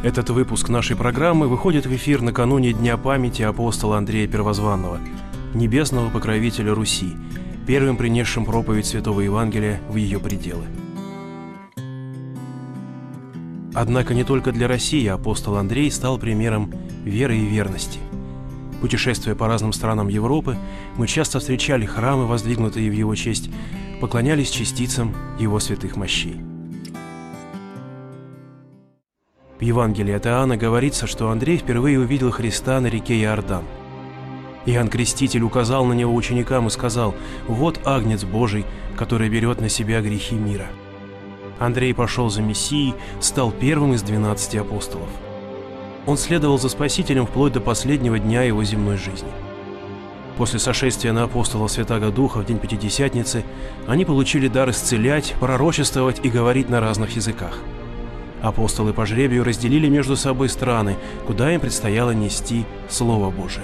Этот выпуск нашей программы выходит в эфир накануне Дня памяти апостола Андрея Первозванного, небесного покровителя Руси, первым принесшим проповедь Святого Евангелия в ее пределы. Однако не только для России апостол Андрей стал примером веры и верности. Путешествуя по разным странам Европы, мы часто встречали храмы, воздвигнутые в его честь, поклонялись частицам его святых мощей. В Евангелии от Иоанна говорится, что Андрей впервые увидел Христа на реке Иордан. Иоанн Креститель указал на него ученикам и сказал: «Вот Агнец Божий, который берет на себя грехи мира». Андрей пошел за Мессией, стал первым из 12 апостолов. Он следовал за Спасителем вплоть до последнего дня его земной жизни. После сошествия на апостола Святаго Духа в день Пятидесятницы они получили дар исцелять, пророчествовать и говорить на разных языках. Апостолы по жребию разделили между собой страны, куда им предстояло нести Слово Божие.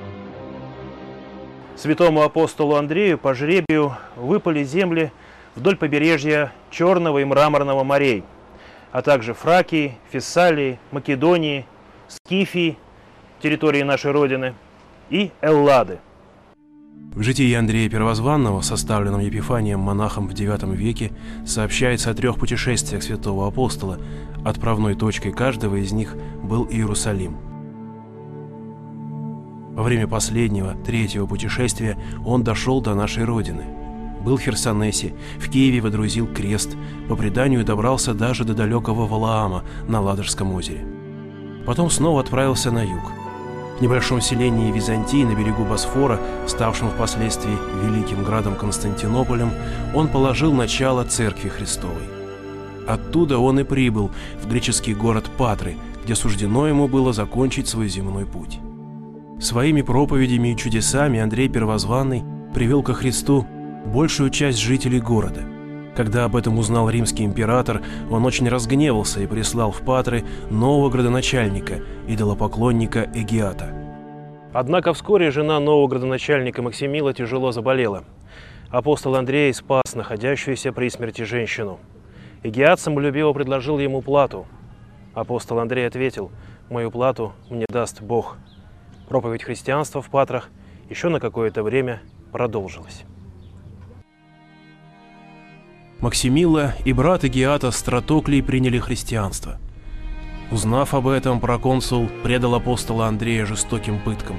Святому апостолу Андрею по жребию выпали земли вдоль побережья Черного и Мраморного морей, а также Фракии, Фессалии, Македонии, Скифии, территории нашей Родины, и Эллады. В житии Андрея Первозванного, составленном Епифанием монахом в IX веке, сообщается о 3 путешествиях святого апостола. Отправной точкой каждого из них был Иерусалим. Во время последнего, 3-го путешествия, он дошел до нашей Родины. Был в Херсонесе, в Киеве водрузил крест, по преданию добрался даже до далекого Валаама на Ладожском озере. Потом снова отправился на юг. В небольшом селении Византии на берегу Босфора, ставшем впоследствии великим градом Константинополем, он положил начало Церкви Христовой. Оттуда он и прибыл в греческий город Патры, где суждено ему было закончить свой земной путь. Своими проповедями и чудесами Андрей Первозванный привел ко Христу большую часть жителей города. Когда об этом узнал римский император, он очень разгневался и прислал в Патры нового градоначальника, идолопоклонника Эгиата. Однако вскоре жена нового градоначальника Максимила тяжело заболела. Апостол Андрей спас находящуюся при смерти женщину. Эгиат самолюбиво предложил ему плату. Апостол Андрей ответил: «Мою плату мне даст Бог». Проповедь христианства в Патрах еще на какое-то время продолжилась. Максимила и брат Эгиата Стратоклий приняли христианство. Узнав об этом, проконсул предал апостола Андрея жестоким пыткам,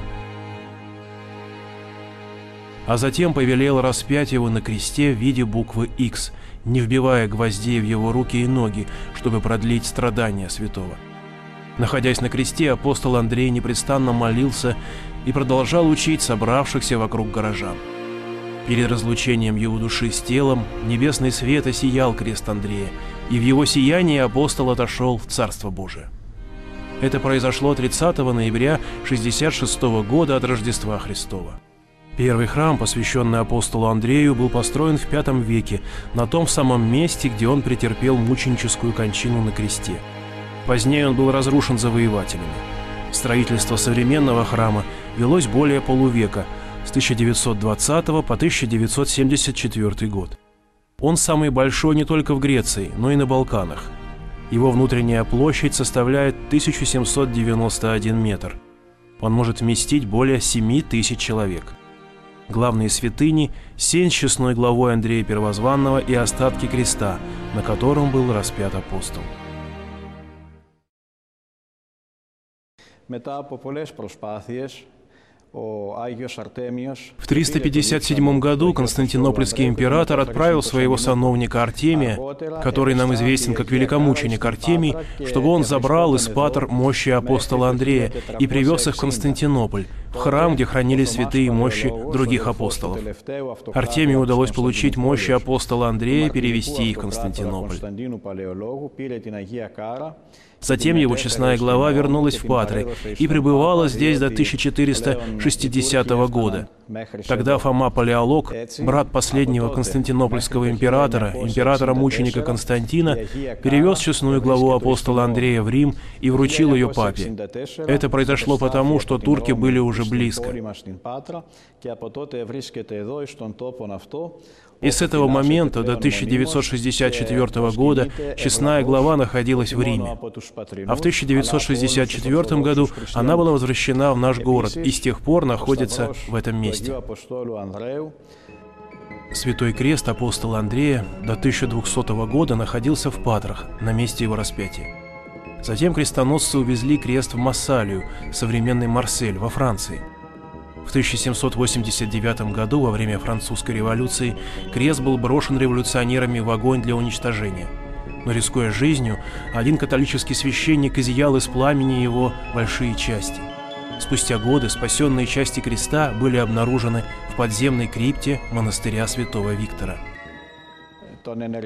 а затем повелел распять его на кресте в виде буквы X, не вбивая гвоздей в его руки и ноги, чтобы продлить страдания святого. Находясь на кресте, апостол Андрей непрестанно молился и продолжал учить собравшихся вокруг горожан. Перед разлучением его души с телом небесный свет осиял крест Андрея, и в его сиянии апостол отошел в Царство Божие. Это произошло 30 ноября 66 года от Рождества Христова. Первый храм, посвященный апостолу Андрею, был построен в V веке на том самом месте, где он претерпел мученическую кончину на кресте. Позднее он был разрушен завоевателями. Строительство современного храма велось более полувека, с 1920 по 1974 год. Он самый большой не только в Греции, но и на Балканах. Его внутренняя площадь составляет 1791 метр. Он может вместить более 7000 человек. Главные святыни – сень с честной главой Андрея Первозванного и остатки креста, на котором был распят апостол. В 357 году Константинопольский император отправил своего сановника Артемия, который нам известен как великомученик Артемий, чтобы он забрал из Патр мощи апостола Андрея и привез их в Константинополь, в храм, где хранились святые мощи других апостолов. Артемию удалось получить мощи апостола Андрея и перевести их в Константинополь. Затем его честная глава вернулась в Патры и пребывала здесь до 1460 года. Тогда Фома Палеолог, брат последнего константинопольского императора, императора-мученика Константина, перевез честную главу апостола Андрея в Рим и вручил ее папе. Это произошло потому, что турки были уже близко. И с этого момента до 1964 года честная глава находилась в Риме. А в 1964 году она была возвращена в наш город и с тех пор находится в этом месте. Святой крест апостола Андрея до 1200 года находился в Патрах, на месте его распятия. Затем крестоносцы увезли крест в Массалию, современный Марсель, во Франции. В 1789 году, во время французской революции, крест был брошен революционерами в огонь для уничтожения. Но, рискуя жизнью, один католический священник изъял из пламени его большие части. Спустя годы спасенные части креста были обнаружены в подземной крипте монастыря святого Виктора. В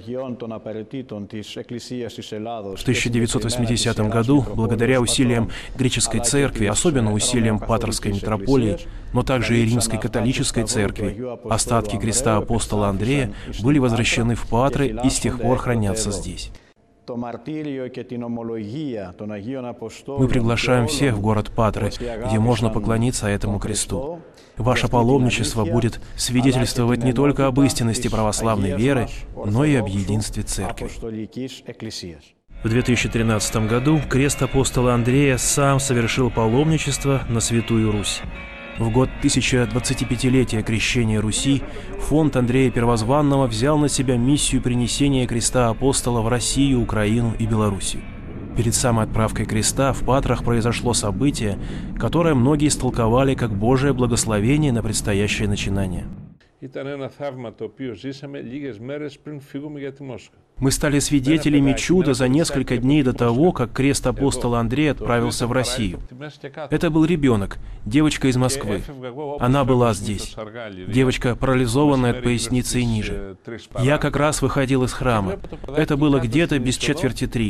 1980 году, благодаря усилиям греческой церкви, особенно усилиям Патровской митрополии, но также и Римской католической церкви, остатки креста апостола Андрея были возвращены в Патры и с тех пор хранятся здесь. Мы приглашаем всех в город Патры, где можно поклониться этому кресту. Ваше паломничество будет свидетельствовать не только об истинности православной веры, но и об единстве церкви. В 2013 году крест апостола Андрея сам совершил паломничество на Святую Русь. В год 1025-летия крещения Руси фонд Андрея Первозванного взял на себя миссию принесения креста апостола в Россию, Украину и Белоруссию. Перед самой отправкой креста в Патрах произошло событие, которое многие истолковали как Божие благословение на предстоящее начинание. Мы стали свидетелями чуда за несколько дней до того, как крест апостола Андрея отправился в Россию. Это был ребенок, девочка из Москвы. Она была здесь. Девочка, парализованная от поясницы и ниже. Я как раз выходил из храма. Это было где-то без 2:45.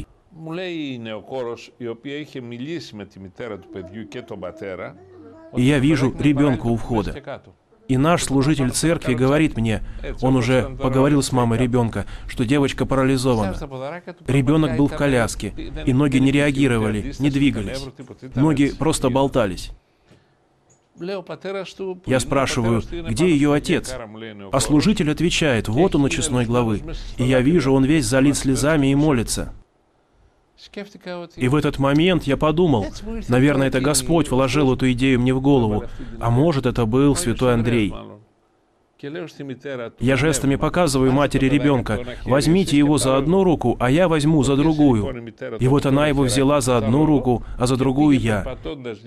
И я вижу ребенка у входа. И наш служитель церкви говорит мне, он уже поговорил с мамой ребенка, что девочка парализована. Ребенок был в коляске, и ноги не реагировали, не двигались. Ноги просто болтались. Я спрашиваю, где ее отец? А служитель отвечает, вот он у честной главы. И я вижу, он весь залит слезами и молится. И в этот момент я подумал, наверное, это Господь вложил эту идею мне в голову, а может, это был святой Андрей. Я жестами показываю матери ребенка, возьмите его за одну руку, а я возьму за другую. И вот она его взяла за одну руку, а за другую я.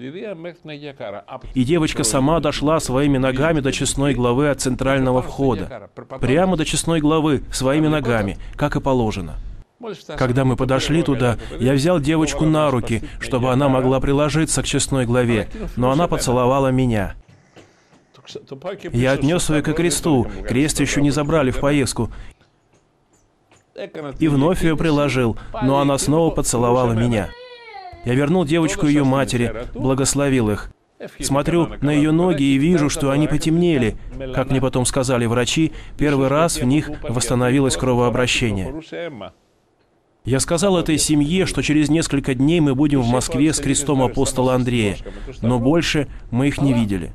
И девочка сама дошла своими ногами до честной главы от центрального входа. Прямо до честной главы, своими ногами, как и положено. Когда мы подошли туда, я взял девочку на руки, чтобы она могла приложиться к честной главе, но она поцеловала меня. Я отнес ее ко кресту, крест еще не забрали в поездку, и вновь ее приложил, но она снова поцеловала меня. Я вернул девочку ее матери, благословил их. Смотрю на ее ноги и вижу, что они потемнели. Как мне потом сказали врачи, первый раз в них восстановилось кровообращение. Я сказал этой семье, что через несколько дней мы будем в Москве с крестом апостола Андрея, но больше мы их не видели.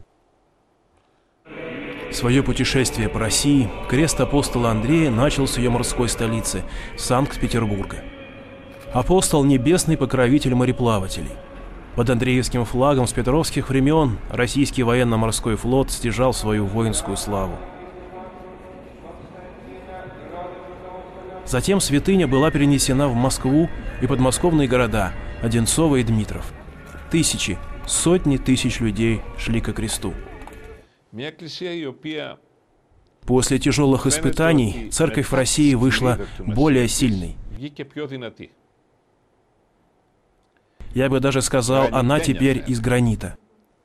Свое путешествие по России крест апостола Андрея начал с ее морской столицы, Санкт-Петербурга. Апостол – небесный покровитель мореплавателей. Под Андреевским флагом с петровских времен российский военно-морской флот стяжал свою воинскую славу. Затем святыня была перенесена в Москву и подмосковные города Одинцово и Дмитров. Тысячи, сотни тысяч людей шли ко кресту. После тяжелых испытаний церковь в России вышла более сильной. Я бы даже сказал, она теперь из гранита.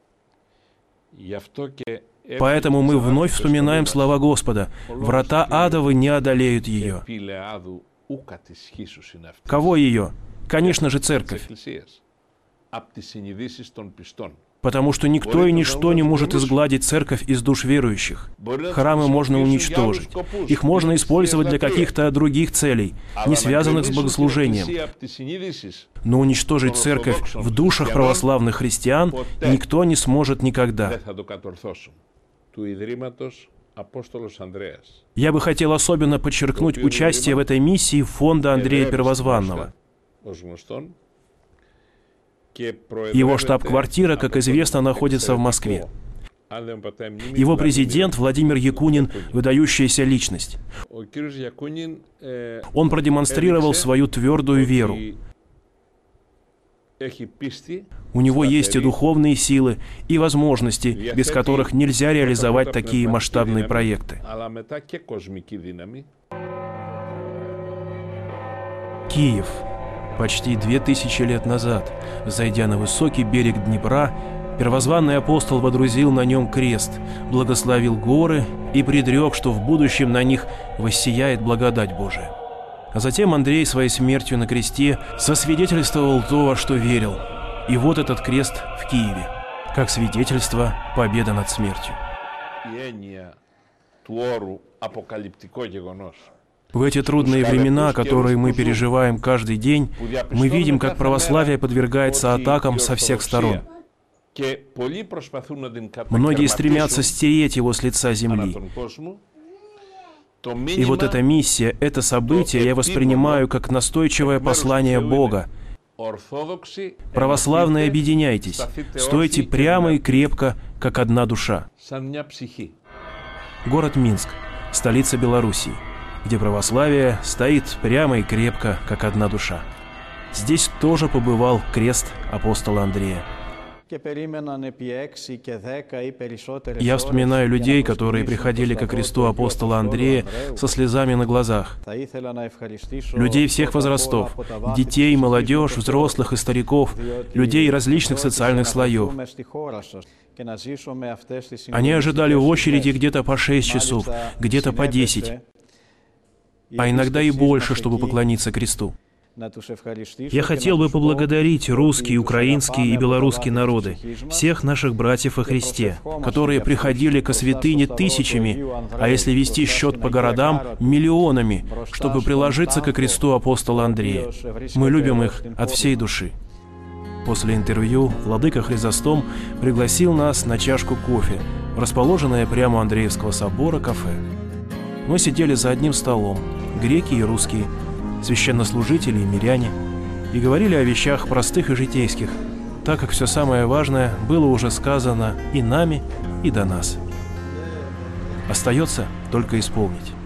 Поэтому мы вновь вспоминаем слова Господа: «Врата адовы не одолеют ее». Кого ее? Конечно же, церковь. Потому что никто и ничто не может изгладить церковь из душ верующих. Храмы можно уничтожить. Их можно использовать для каких-то других целей, не связанных с богослужением. Но уничтожить церковь в душах православных христиан никто не сможет никогда. Я бы хотел особенно подчеркнуть участие в этой миссии фонда Андрея Первозванного. Его штаб-квартира, как известно, находится в Москве. Его президент Владимир Якунин – выдающаяся личность. Он продемонстрировал свою твердую веру. У него есть и духовные силы, и возможности, без которых нельзя реализовать такие масштабные проекты. Киев. Почти 2000 лет назад, зайдя на высокий берег Днепра, первозванный апостол водрузил на нем крест, благословил горы и предрек, что в будущем на них воссияет благодать Божия. А затем Андрей своей смертью на кресте засвидетельствовал то, во что верил. И вот этот крест в Киеве, как свидетельство победы над смертью. В эти трудные времена, которые мы переживаем каждый день, мы видим, как православие подвергается атакам со всех сторон. Многие стремятся стереть его с лица земли. И вот эта миссия, это событие я воспринимаю как настойчивое послание Бога. Православные, объединяйтесь, стойте прямо и крепко, как одна душа. Город Минск, столица Белоруссии, где православие стоит прямо и крепко, как одна душа. Здесь тоже побывал крест апостола Андрея. Я вспоминаю людей, которые приходили ко кресту апостола Андрея со слезами на глазах. Людей всех возрастов, детей, молодежь, взрослых и стариков, людей различных социальных слоев. Они ожидали в очереди где-то по 6 часов, где-то по 10, а иногда и больше, чтобы поклониться кресту. Я хотел бы поблагодарить русские, украинские и белорусские народы, всех наших братьев во Христе, которые приходили ко святыне тысячами, а если вести счет по городам, миллионами, чтобы приложиться ко кресту апостола Андрея. Мы любим их от всей души. После интервью владыка Хризостом пригласил нас на чашку кофе в расположенное прямо у Андреевского собора кафе. Мы сидели за одним столом, греки и русские, священнослужители и миряне, и говорили о вещах простых и житейских, так как все самое важное было уже сказано и нами, и до нас. Остается только исполнить.